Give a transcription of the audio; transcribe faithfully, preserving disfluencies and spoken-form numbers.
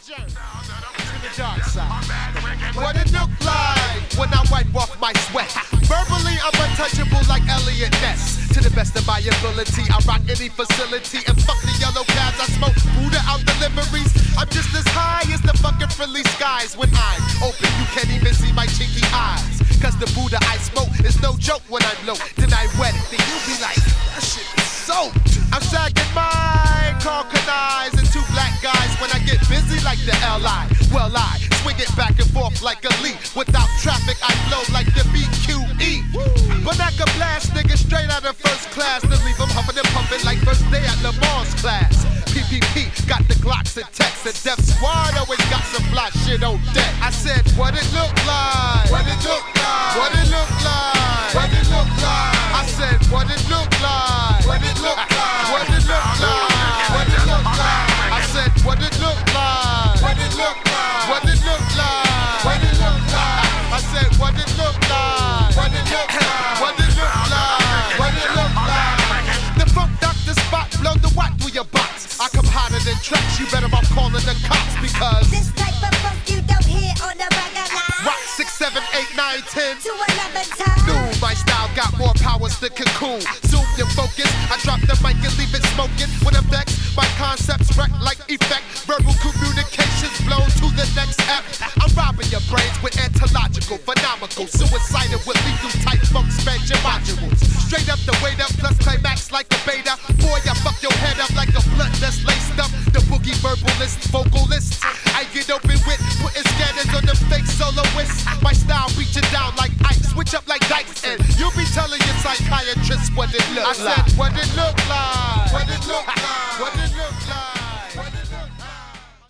journey to the dark side. What it look like when I wipe off my sweat. Verbally, I'm untouchable like Elliot Ness. To the best of my ability, I rock any facility and fuck the yellow cabs. I smoke Buddha out deliveries. I'm just as high as the fucking friendly skies. When I'm open, you can't even see my chinky eyes. Cause the Buddha I smoke is no joke when I'm low. Then I wet it, then you be like, that shit is soaked. I'm sagging mine, Caucanize, and two black guys when I get busy like the L I. Well, I swing it back and forth like a leaf. Without traffic, I flow like the B Q E. But I can blast niggas straight out of first class to leave them huffing and pumping like first day at Le Mans class. P P P got the Glocks and Tex, and Def Squad always got some fly shit on deck. I said, what it look like? What it look like? What it look like? What it look like? I said, what it look like? What it look like? What it look like? What it look like? I said, what it look like? What it look like? What it look like? What it look like? I said, what it look like? What it look like? What it look like? What it look like? The funk doctor spot, blow the watt through your box. I come hotter than tracks, you better off calling the cops because this type of funk you don't hear on the regular. Rock six, seven, eight, nine, ten to eleven times. New, my style got more powers than cocoon. Zoom your focus, I drop the mic and leave it smoking. When I'm vexed, my concepts wreck like effect. Verbal communications blown to the next F. I'm robbing your brains with anthological, phenomenal, suicidal with lethal type funk expansion modules. Straight up the weight up, plus climax like a beta. Boy, I fuck your head up like a blunt that's laced up. The boogie verbalist, vocalist. I get open with putting scanners on them fake soloists. My style beat you down like ice, switch up like dice, and you'll be telling your psychiatrist what it look like. I said, what it look like? What it look like?